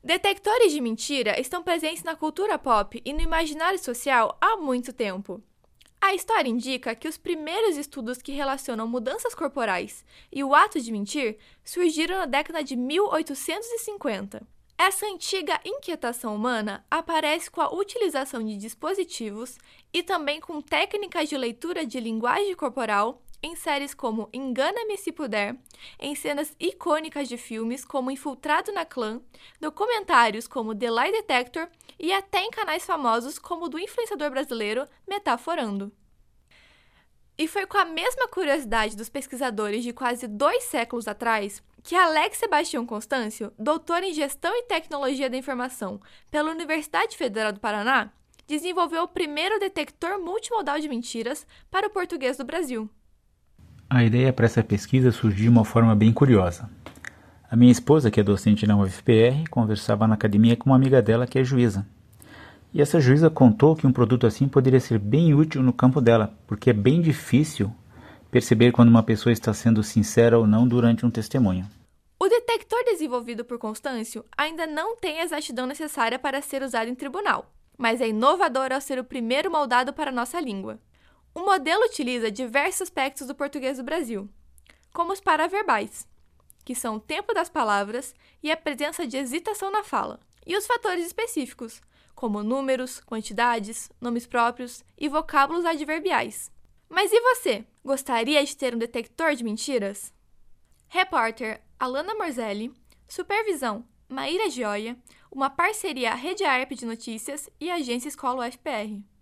Detectores de mentira estão presentes na cultura pop e no imaginário social há muito tempo. A história indica que os primeiros estudos que relacionam mudanças corporais e o ato de mentir surgiram na década de 1850. Essa antiga inquietação humana aparece com a utilização de dispositivos e também com técnicas de leitura de linguagem corporal em séries como Engana-me se puder, em cenas icônicas de filmes como Infiltrado na Clã, documentários como The Lie Detector e até em canais famosos como o do influenciador brasileiro Metaforando. E foi com a mesma curiosidade dos pesquisadores de quase 2 séculos atrás que Alex Sebastião Constâncio, doutor em Gestão e Tecnologia da Informação pela Universidade Federal do Paraná, desenvolveu o primeiro detector multimodal de mentiras para o português do Brasil. A ideia para essa pesquisa surgiu de uma forma bem curiosa. A minha esposa, que é docente na UFPR, conversava na academia com uma amiga dela que é juíza. E essa juíza contou que um produto assim poderia ser bem útil no campo dela, porque é bem difícil perceber quando uma pessoa está sendo sincera ou não durante um testemunho. O detector desenvolvido por Constâncio ainda não tem a exatidão necessária para ser usado em tribunal, mas é inovador ao ser o primeiro moldado para a nossa língua. O modelo utiliza diversos aspectos do português do Brasil, como os paraverbais, que são o tempo das palavras e a presença de hesitação na fala, e os fatores específicos, como números, quantidades, nomes próprios e vocábulos adverbiais. Mas e você? Gostaria de ter um detector de mentiras? Repórter Alana Morzelli, supervisão Maíra Gioia, uma parceria Rede ARP de Notícias e Agência Escola UFPR.